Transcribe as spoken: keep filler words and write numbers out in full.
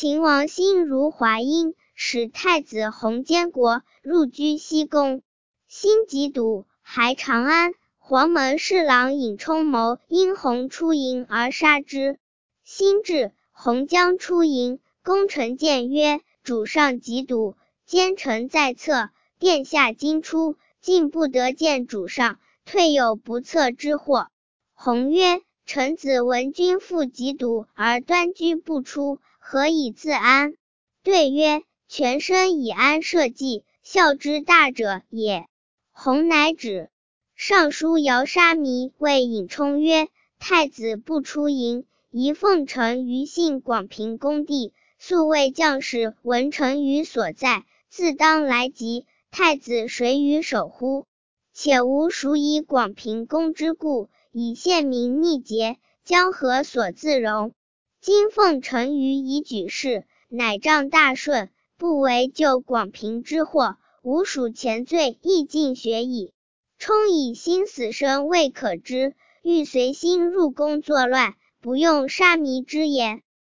秦王心如华阴，使太子弘监国，入居西宫。辛己笃，还长安。黄门侍郎尹充谋因弘出营而杀之。辛至，弘将出营，功臣谏曰：主上己笃，奸臣在侧，殿下今出，竟不得见主上，退有不测之祸。弘曰：臣子闻君父己笃而端居不出，何以自安？对曰：全身以安社稷，孝之大者也。弘乃止。尚书姚沙弥谓尹充曰：太子不出营，宜奉承于信广平公地，素谓将士闻臣于所在，自当来急，太子谁与守乎？且吾孰以广平公之故，以献民逆节，将何所自容？今奉臣于以举事，乃仗大顺，不为救广平之祸，吾属前罪亦尽学矣。充以心死生未可知，欲随心入宫作乱，不用沙弥之言。